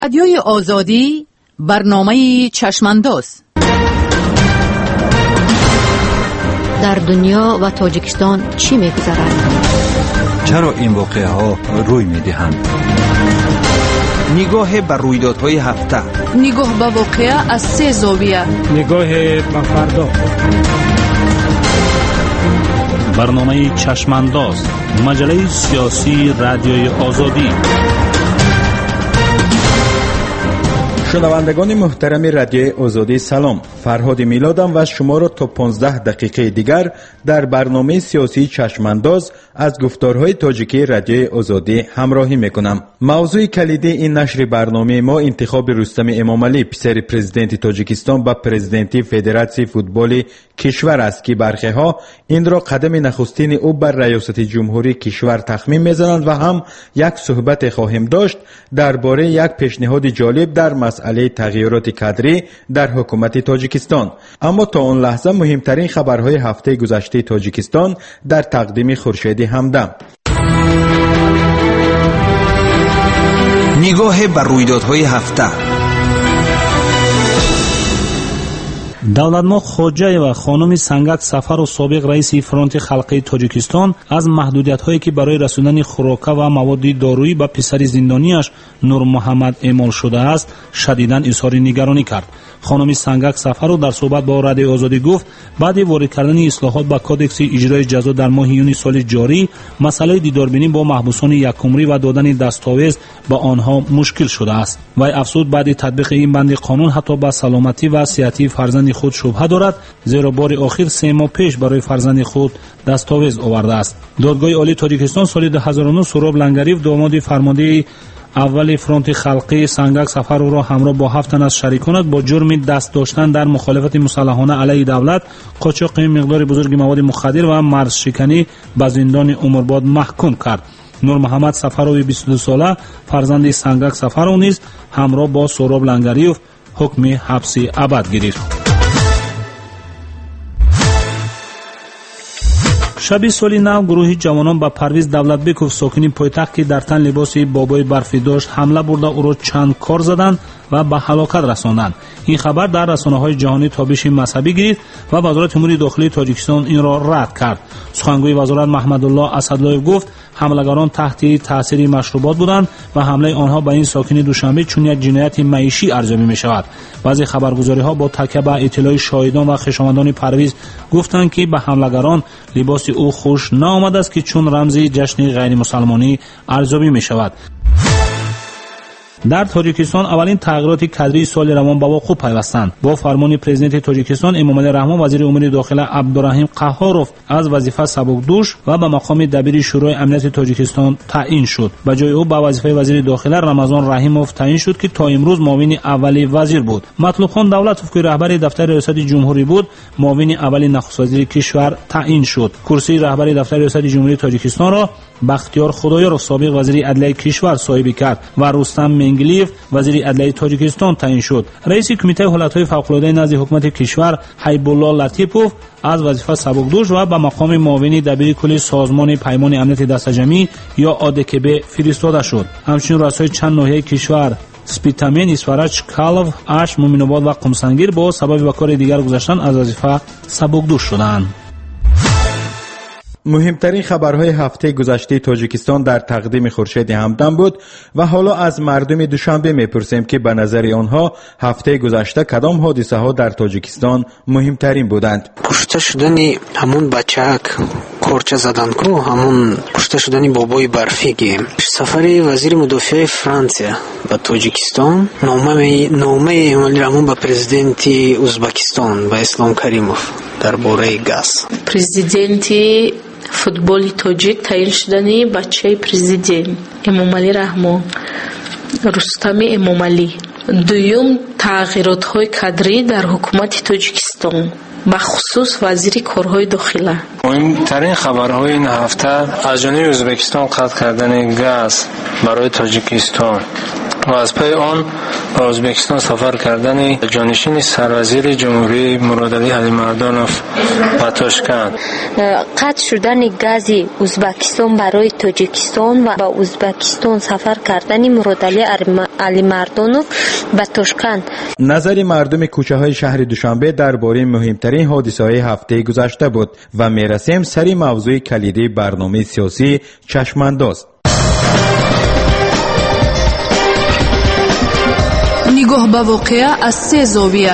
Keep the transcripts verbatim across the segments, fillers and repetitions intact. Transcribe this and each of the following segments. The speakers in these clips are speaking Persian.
رادیوی آزادی برنامه چشمانداز. در دنیا و تاجیکستان چی می‌گذرد؟ چرا این واقعه ها روی می‌دهند؟ نگاه بر رویدادهای هفته، نگاه به واقعه از سه زاویه، نگاه به فردا. برنامه چشمانداز، مجله سیاسی رادیوی آزادی. شنوندگان محترم رادیوی آزادی سلام، فرهاد میلادم و شما را تا پانزده دقیقه دیگر در برنامه سیاسی چشمانداز از گفتارهای تاجیکی رادیوی آزادی همراهی میکنم. موضوع کلیدی این نشر برنامه ما انتخاب رستم امامعلی پسر پرزیدنت تاجیکستان به پرزیدنتی فدراسیون فوتبال کشور است که برخی ها این را قدم نخستین او بر ریاست جمهوری کشور تخمین میزنند و هم یک صحبت خواهیم داشت درباره یک پیشنهاد جالب در مسئله تغییرات کادری در حکومت تاجیکستان. اما تا آن لحظه مهمترین خبرهای هفته گذشته تاجیکستان در تقدیم خورشید همدم. نگاه بر رویدادهای هفته. دولتماه خوجه و خانم سنگک سفر و سابق رئیس فرانت خلقی تاجیکستان از محدودیت‌هایی که برای رساندن خوراک و مواد دارویی به پسر زندانیش نور محمد اعمال شده است شدیداً اظهار نگرانی کرد. خانم سنگک سفر رو در صحبت با رادیو آزادی گفت بعد وارد کردن اصلاحات به کادکس اجرای جزا در ماه یونیو سال جاری مسئله دیداربینی با محبوسان یکمری و دادن دستاویز به آنها مشکل شده است. وی افزود بعد تطبیق این بند قانون حتی به سلامتی و صحتی فرزند خود شبهه دارد، زیرا بار آخر سه ماه پیش برای فرزند خود دستاویز آورده است. دادگاه عالی تاجیکستان سال دو هزار و نه سهراب لنگریف داماد فرمانده اول فرانت خلقی سنگک سفر را همراه با هفت تن از شریکانش با جرم دست داشتن در مخالفت مسلحانه علیه دولت، قاچاق مقدار بزرگ مواد مخدر و مرز شکنی به زندان عمرباد محکوم کرد. نور محمد سفروی بیست و دو ساله فرزند سنگک سفر نیز همراه با سهراب لنگریف حکم حبس ابد گرفت. شب سال نو گروهی جوانان با پرویز دولتبکوف ساکنی پایتخت که در تن لباس بابای برفی داشت حمله برده او را چند کار زدند و به هلاکت رساندند. این خبر در رسانه‌های جهانی تابش مذهبی گرفت و وزارت امور داخلی تاجیکستان این را رد کرد. سخنگوی وزارت محمد الله اسدلایف گفت حملگران تحت تاثیر مشروبات بودند و حمله آنها به این ساکن دوشنبه چون یک جنایت معیشی ارزیابی می‌شود. بعضی خبرگزاری‌ها با تکیه بر اطلاع شاهدان و خویشاوندان پرویز گفتند که به حملگران لباس او خوش نآمده است که چون رمزی جشن غیر مسلمانی ارزیابی می‌شود. در تاجیکستان اولین تغییرات کادری سال روان به وقوع پیوستند. با فرمان پرزیدنت تاجیکستان امامعلی رحمان وزیر امور داخله عبدالرحیم قهاروف از وظیفه سبکدوش و به مقام دبیر شورای امنیت تاجیکستان تعیین شد. به جای او به وظیفه وزیر داخله رمضان رحیموف تعیین شد که تا امروز معاون اولی وزیر بود. مطلوب خان دولتوف که رهبر دفتر ریاست جمهوری بود معاون اولی نخست وزیر کشور تعیین شد. کرسی رهبر دفتر ریاست جمهوری تاجیکستان را بختیار خدایارov سابق وزیر عدلیه کشور صاحب کرد و رستم منگلیف وزیر عدلیه تاجیکستان تعیین شد. رئیس کمیته حالتهای فوق‌العاده نزد حکومت کشور حیب الله لطیفوف از وظیفه سبکدوش و به مقام معاون دبیر کل سازمان پیمان امنیت دستجمعی یا آدکب فرستاده شد. همچنین رؤسای چند ناحیه کشور سپیتامن، اسفراج، کالو، اش، مومین‌آباد و قمسنگیر با سبب به کار دیگر گذاشتن از وظیفه سبکدوش شدند. مهمترین خبرهای هفته گذشته تاجیکستان در تقدیم خورشید همدم بود و حالا از مردم دوشنبه میپرسیم که به نظر آنها هفته گذشته کدام حادثه ها در تاجیکستان مهمترین بودند. کشته شدن همون بچک کورچه زدن کو همون کشته شدن بابای برفی، سفر وزیر مدافع فرانسه به تاجیکستان، نامه نامه امامعلی رحمان به پرزیدنت ازبکستان به اسلام کریموف درباره گاز. پرزیدنت فوتبال تاجیک تعیین شدنی بچه پرزیدنت امامعلی رحمان رستم امامعلی. دوم تغییرات های کادری در حکومت تاجیکستان به خصوص وزیر کارهای داخله. مهمترین خبرهای این هفته از جانب ازبکستان قطع کردن گاز برای تاجیکستان و از پی آن به ازبکستان سفر کردن جانشین سروزیر جمهوری مرادعلی علیمردانوف و تاشکند. قطع شدن گاز ازبکستان برای تاجیکستان و با ازبکستان سفر کردن مرادعلی علیمردانوف به تاشکند. نظر مردم کوچه های شهر دوشنبه درباره مهمترین حادثه های هفته گذشته بود و میرسیم سری موضوع کلیدی برنامه سیاسی چشمانداز. نگاه به واقعه از سه زاویه.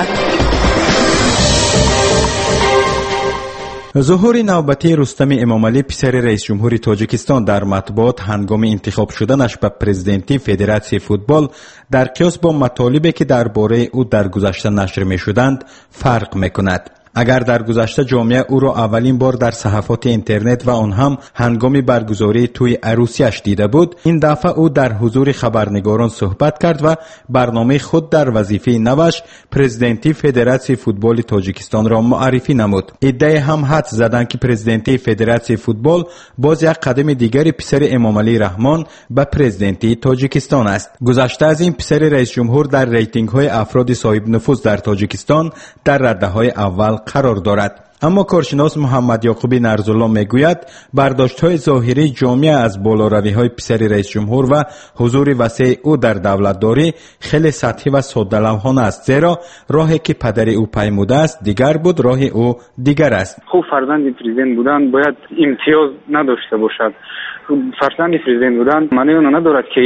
ظهور نوبتی رستم امامعلی پسر رئیس جمهوری تاجیکستان در مطبوعات هنگام انتخاب شدنش به پرزیدنتی فدراسیون فوتبال در قیاس با مطالبی که درباره او در گذشته نشر می شدند فرق می کند. اگر در گذشته جامعه او را اولین بار در صفحات اینترنت و آن هم هنگام برگزاری توی عروسیش دیده بود، این دفعه او در حضور خبرنگاران صحبت کرد و برنامه خود در وظیفه نوش پرزیدنتی فدراسیون فوتبال تاجیکستان را معرفی نمود. ادعای هم حد زدند که پرزیدنتی فدراسیون فوتبال باز یک قدم دیگری پسر امامعلی رحمان به پرزیدنتی تاجیکستان است. گذشته از این پسر رئیس جمهور در ریتینگ های افراد صاحب نفوذ در تاجیکستان در رده های اول قرار دارد. اما کارشناس محمد یعقوبی نرزالله میگوید برداشت‌های ظاهری جامعه از بالاروی‌های پسر رئیس جمهور و حضور وسیع او در دولتداری خیلی سطحی و ساده‌لوحانه است، زیرا راهی که پدر او پیموده است دیگر بود، راه او دیگر است. خوب فرزند پرزیدنت بودن باید امتیاز نداشته باشد. فرزند پرزیدنت بودن معنی اون ندارد که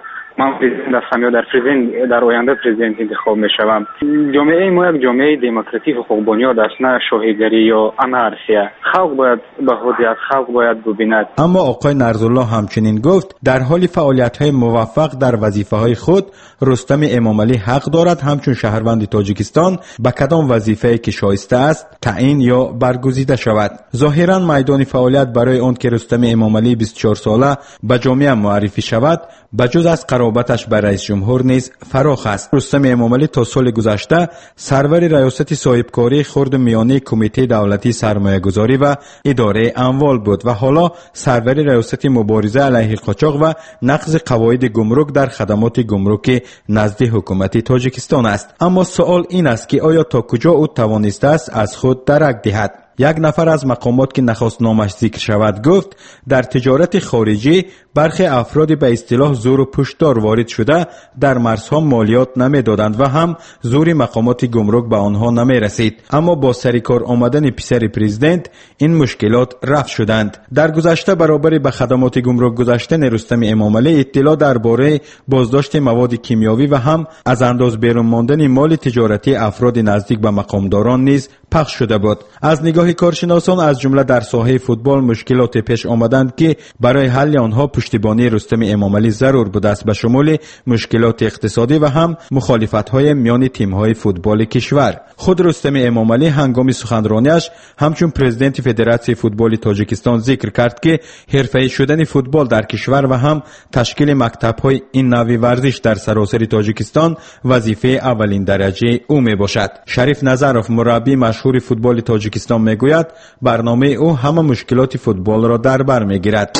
من پرزیدنت هستم یا در پرزیدنت در آینده پرزیدنت انتخاب میشوم. جامعه ما یک جامعه دموکراتیک و حقوق بنیاد است، نه شاهیگری یا انارشیا. خلق باید به هویت خلق باید ببیند. اما آقای نرزالله همچنین گفت در حال فعالیت‌های موفق در وظیفه‌های خود رستم امامعلی حق دارد همچون شهروند تاجیکستان به کدام وظیفه‌ای که شایسته است تعیین یا برگزیده شود. ظاهراً میدان فعالیت برای آن که رستم امامعلی بیست و چهار ساله به جامعه معرفی شود بجز از قرابتش به رئیس جمهور نیز فراخ است. رستم امامعلی تا سال گذشته سرور ریاست صاحبکاری خرد میانه کمیته دولتی سرمایه‌گذاری و اداره اموال بود و حالا سرور ریاست مبارزه علیه قاچاق و نقض قواعد گمرک در خدمات گمرکی نزد حکومت تاجیکستان است. اما سوال این است که آیا تا کجا او توانسته است از خود درک دهد؟ یک نفر از مقامات که نخست نامش ذکر شود گفت در تجارت خارجی برخی افراد به اصطلاح زور و پشتدار وارد شده در مرزها مالیات نمی دادند و هم زور مقامات گمرک به آنها نمی رسید. اما با سرکار آمدن پسر پرزیدنت این مشکلات رفع شدند. در گذشته برابر به خدمات گمرک گذاشتن رستم امامعلی اطلاع درباره بازداشت مواد کیمیاوی و هم از انداز بیرون ماندن مال تجارتی افراد نزدیک به مقامداران نیز پخش شده بود. از نگاه کارشناسان از جمله در ساحه فوتبال مشکلات پیش آمدند که برای حل آنها پشتیبانی رستم امامعلی ضرور بوده است، به شمول مشکلات اقتصادی و هم مخالفت‌های میان تیم‌های فوتبال کشور. خود رستم امامعلی هنگام سخنرانیش همچون پرزیدنت فدراسیون فوتبال تاجیکستان ذکر کرد که حرفه‌ای شدن فوتبال در کشور و هم تشکیل مکتب‌های این نوع ورزش در سراسر تاجیکستان وظیفه اولین درجه او میباشد. شریف نظروف مربی مشهور فوتبال تاجیکستان میگوید برنامه او همه مشکلات فوتبال را در بر میگیرد.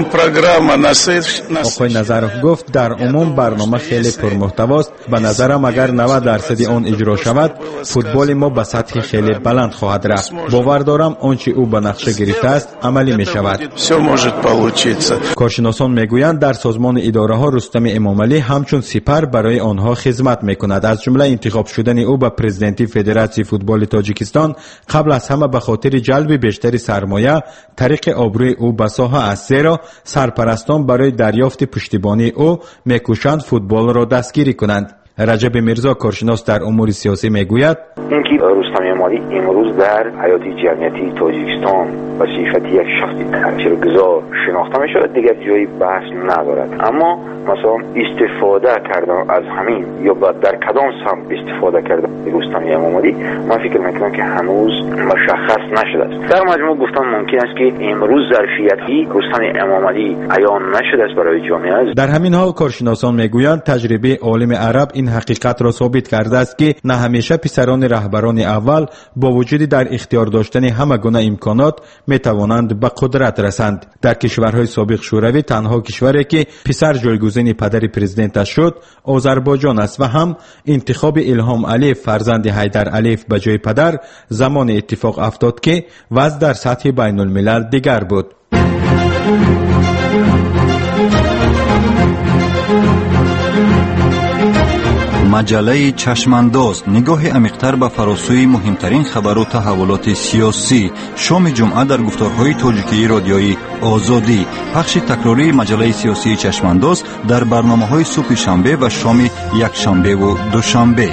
آقای نظروف گفت در عموم برنامه خیلی پرمحتواست. به نظرم اگر نود درصد آن اجرا شود فوتبال ما به سطح خیلی بلند خواهد رفت. باور دارم آنچه او به نقشه گرفته است عملی می شود. کارشناسان میگویند در سازمان اداره ها رستم امامعلی همچون سپر برای آنها خدمت میکند. از جمله انتخاب شدن او به پرزیدنتی فدراسیون فوتبال تاجیکستان قبل از همه به خاطر جلب بیشتر سرمایه طریق آبروی او به ساحه است، زیرا سرپرستان برای دریافت پشتیبانی او میکوشند فوتبال را دستگیری کنند. رجب میرزا کارشناس در امور سیاسی میگوید اینکه رستم امامعلی امروز در حیات جمعیتی تاجیکستان به صفت یک شخص تاثیرگذار شناخته می شود دیگر جایی بحث ندارد. اما مثلا استفاده کردن از همین یا در کدام سمت استفاده کردن رستم امامعلی من فکر میکنم که هنوز مشخص نشده است. در مجموع گفتن ممکن است که امروز ظرفیتی رستم امامعلی عیان نشده است برای جامعه. در همین حال کارشناسان میگویند تجربه عالم عرب این این حقیقت را ثابت کرده است که نه همیشه پسران رهبران اول با وجود در اختیار داشتن همه گونه امکانات می توانند به قدرت رسند. در کشورهای سابق شوروی تنها کشوری که پسر جایگزین پدر پرزیدنت شد آذربایجان است و هم انتخاب الهام علیف فرزند حیدر علیف به جای پدر زمان اتفاق افتاد که وضع در سطح بین الملل دیگر بود. مجله چشمانداز، نگاه عمیق‌تر به فراسوی مهمترین خبر و تحولات سیاسی. شام جمعه در گفتارهای تاجیکی رادیویی آزادی. پخش تکراری مجله سیاسی چشمانداز در برنامه‌های صبح شنبه و شام یکشنبه و دوشنبه.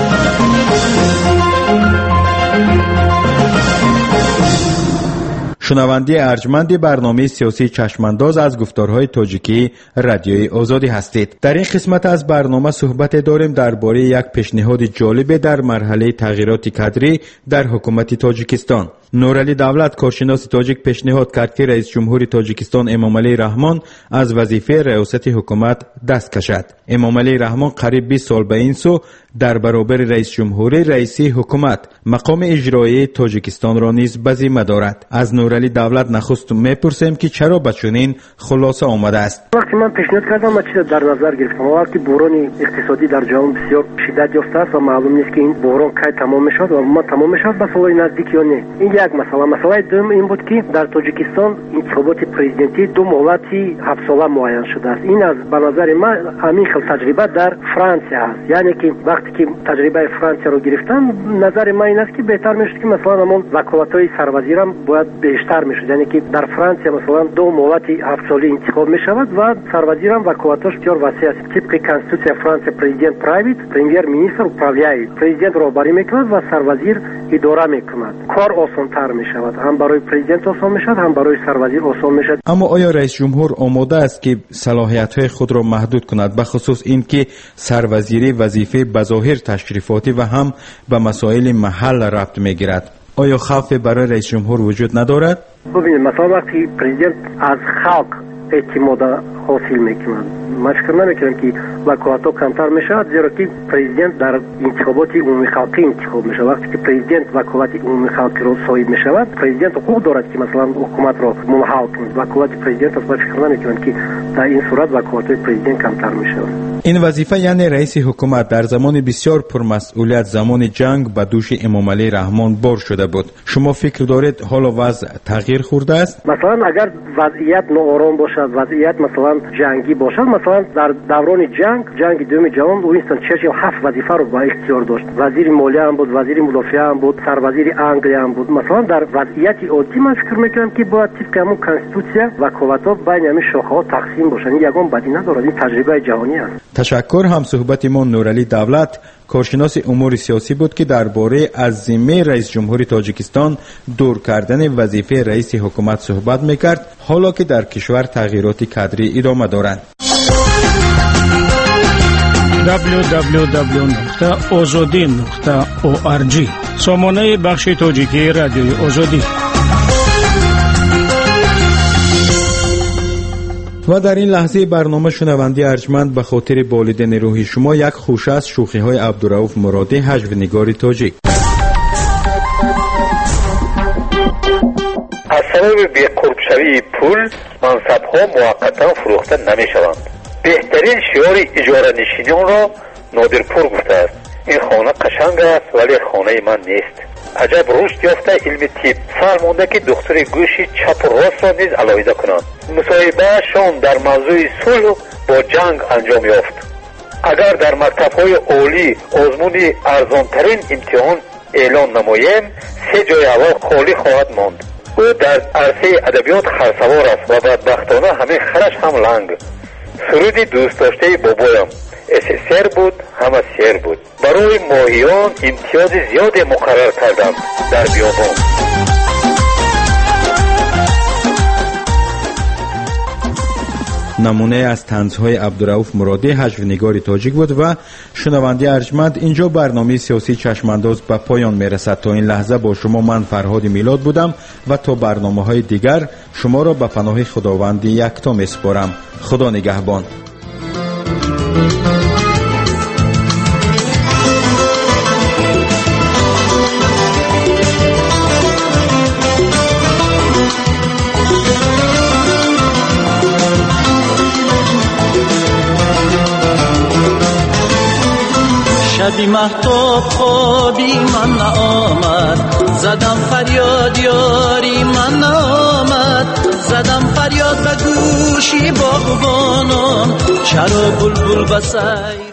شنونده ارجمند برنامه سیاسی چشمانداز از گفتارهای تاجیکی رادیوی آزادی هستید. در این قسمت از برنامه صحبت داریم درباره یک پیشنهاد جالب در مرحله تغییرات کادری در حکومت تاجیکستان. نورعلی دولت کارشناس تاجیک پیشنهاد کرد که رئیس جمهور تاجیکستان امامعلی رحمان از وظیفه ریاست حکومت دست کشد. امامعلی رحمان قریب بیست سال به این سو در برابر رئیس جمهور رئیسی حکومت مقام اجرایی تاجیکستان را نیز به ذمه دارد. از نورعلی دولت نخست میپرسیم که چرا به چنین خلاصه آمده است. وقتی من پیشنهاد کردم من چیز در نظر گرفتم وقتی بحران اقتصادی در جهان بسیار شدت یافته است و معلوم نیست که این بحران کی تمام میشود و ما تمام میشود به سالهای نزدیک یا نه. این یک مسئله. مسئله دوم این بود که در تاجیکستان انتخابات پرزیدنتی دو مهلتی هفت ساله معین شده است. این از به نظر من همین خیلی تجربه در فرانسه است. یعنی که وقتی که تجربه فرانسه رو گرفتن نظر من این است که بهتر میشد که مثلا همون وکالت‌های سروزیرم باید بیشتر میشد. یعنی که در فرانسه مثلا دو مهلتی هفت ساله انتخاب میشود و سروزیرم وکالتش بسیار وسیع است. طبق کنستیتوسیون فرانسه پرزیدنت پرایوت، پرمیر مینیستر و پراویای پرزیدنت راهبری میکند و سروزیر اداره میکند. کار آسان‌تر میشود. هم برای پرزیدنت آسان میشود هم برای سروزیر آسان میشود. اما آیا رئیس جمهور آماده است که صلاحیت‌های خود را محدود کند به خصوص اینکه سروزیری وظیفه بظاهر تشریفاتی و هم به مسائل محل ربط میگیرد؟ آیا خوف برای رئیس جمهور وجود ندارد؟ ببینید مثلا وقتی پرزیدنت از خلق اعتماد حاصل میکنند من فکر نمیکنم که وکالت‌ها کمتر میشود زیرا که پرزیدنت در انتخابات عمومی خلقی انتخاب میشود. وقتی که پرزیدنت وکالت عمومی خلقی را صاحب میشود پرزیدنت حقوق دارد که مثلا حکومت را منحل کند. وکالت پرزیدنت است. من فکر نمیکنم که در این صورت وکالت پرزیدنت کمتر میشود. این وظیفه یعنی رئیس حکومت در زمان بسیار پرمسئولیت زمان جنگ به دوش امامعلی رحمان بار شده بود. شما فکر دارید حالا وضع تغییر خورده است؟ مثلا اگر وضعیت ناآرام باشد وضعیت مثلا جنگی باشد مثلا در دوران جنگ جنگ دوم جهان وینستون چرچیل هفت وظیفه رو با اختیار داشت. وزیر مالیه هم بود، وزیر مدافعه هم بود، سروزیر انگلیه هم بود. مثلا در وضعیت عادی من فکر میکنم که باید طبق همون کنستیتوسیون وکالت‌ها بین همین شاخه‌ها تقسیم باشن. این یگان بدی ندارد. این تجربه جهانی است. تشکر. هم صحبت ما نورعلی دولت کارشناس امور سیاسی بود که درباره از ذمه رئیس جمهور تاجیکستان دور کردن وظیفه رئیس حکومت صحبت میکرد حالا که در کشور تغییرات کادری ادامه دارند. دبلیو دبلیو دبلیو نقطه آزادی نقطه او آر جی سامانه بخش تاجیکی رادیوی آزادی. و در این لحظه برنامه شنونده ارجمند به خاطر بالیدن روحی شما یک خوشه از شوخی های عبدالرؤوف مرادی هجونگار تاجیک. از سبب بی‌قرب شوی پول منصب‌ها موقتا فروخته نمی‌شوند. بهترین شعار اجاره نشینان را نادرپور گفته است. این خانه قشنگ است ولی خانه من نیست. عجب رشد یافته علم طب سال مونده که دکتر گوشی چپ و راست را نیز علاوه کنند. مصاحبه شان در موضوع صلح با جنگ انجام یافت. اگر در مکتب‌های عالی آزمون ارزانترین امتحان اعلان نماییم سه جای اول خالی خواهد ماند. او در عرصه ادبیات خرسوار است و بدبختانه همه خرش هم لنگ. سرود دوست داشته بابایم اساسر بود همه سر بود. برای ماهیان امتیاز زیاد مقرر کردم در بیابان. نمونه از طنزهای عبدالرؤوف مرادی هجونگار تاجیک بود و شنونده ارجمند اینجا برنامه سیاسی چشمانداز به پایان میرسد. تا این لحظه با شما من فرهاد میلاد بودم و تا برنامه های دیگر شما را به پناه خداوند یکتا میسپارم. خدا نگهبان. شبی مهتاب خوابی من نآمد، زدم فریاد یاری من نآمد، زدم فریاد به گوشی باغبانان چرا بلبل بسای